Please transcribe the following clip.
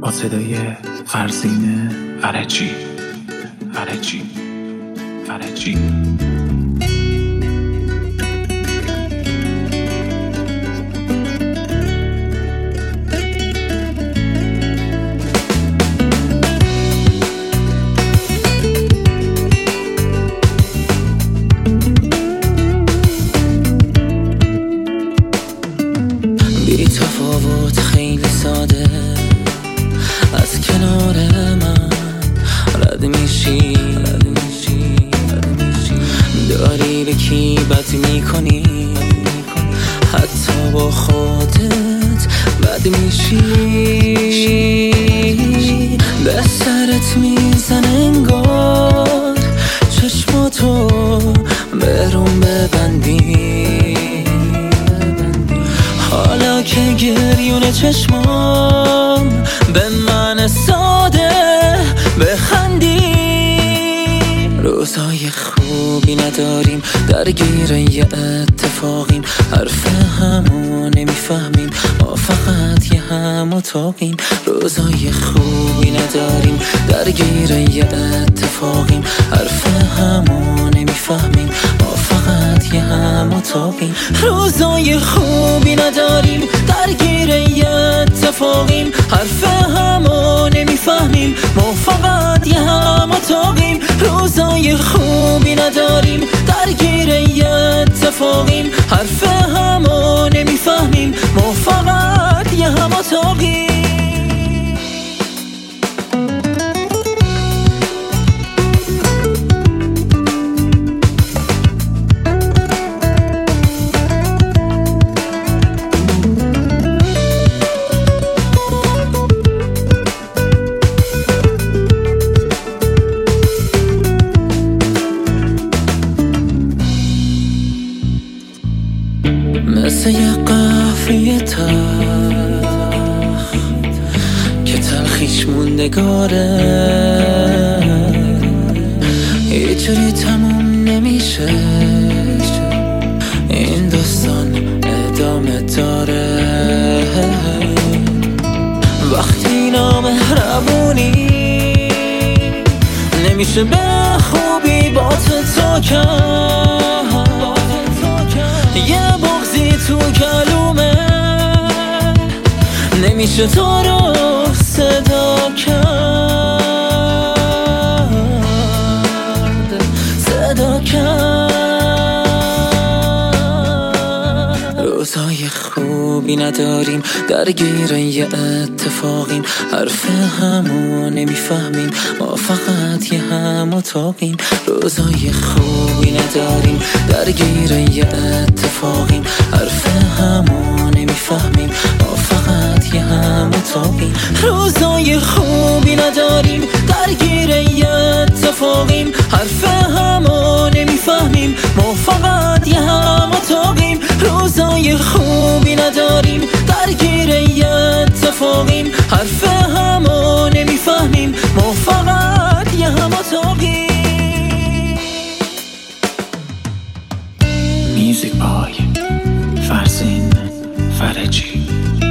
با صدای فرزین فرجی. بی تفاوت خیلی ساده از کنار من رد میشی، داری به کی بد میکنی، حتی با خودت بد میشی، به سرت میزن انگار چشماتو برون ببندی، حالا که گریون چشمام به من ساده بخندی. روزای خوبی نداریم، درگیر یه اتفاقیم، حرف همو نمیفهمیم، ما فقط یه هم اتاقیم. روزای خوبی نداریم، درگیر یه اتفاقیم، حرف همو نمیفهمیم، ما فقط یه هم اتاقیم. روزای خوبی نداریم، درگیر یه اتفاقیم، حرف همو نمیفهمیم، ما فقط یه هم اتاقیم. روزای خوبی نداریم، درگیر یه اتفاقیم، حرف همو نمیفهمیم، ما فقط یه هم اتاقیم. مثل یه قهوه تلخ که تلخیش موندگاره، یه جوری تموم نمیشه، این داستان ادامه داره. وقتی نامهربونی نمیشه به خوبی با تو کرد، یه بغضی تو کلومه نمیشه تو رو صدا کرد. روزای خوبی نداریم، درگیر یه اتفاقیم، حرف همو نمیفهمیم، ما فقط یه هم اتاقیم. روزای خوبی نداریم، درگیر یه اتفاقیم، حرف همو نمیفهمیم، ما فقط یه هم اتاقیم. روزای خوبی نداریم، درگیر یه اتفاقیم، حرف همو نمیفهمیم، ما فقط یه هم اتاقیم. روزای خوبی نداریم، درگیر یه اتفاقیم، حرف همو نمیفهمیم، ما فقط یه هم اتاقیم. میوزیک بای فرزین فرجی.